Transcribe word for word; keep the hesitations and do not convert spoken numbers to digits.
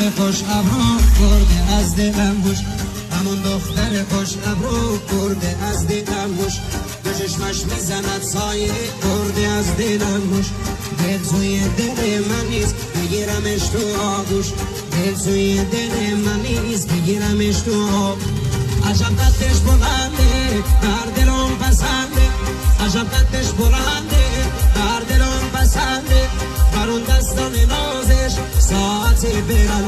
دختر خوش ابرو برده از دلم بوش، همون دختر خوش ابرو برده از دلم بوش، دو چشمش میزند سایه برده از دلم بوش. دل سوی دل من نیست بگیرمش تو آغوش، دل سوی دل من نیست بگیرمش تو آغوش. عجب قدش بلنده در دلم پسنده، عجب قدش بلنده در دلم پسنده، بر اون دستان نازش ساعتی برم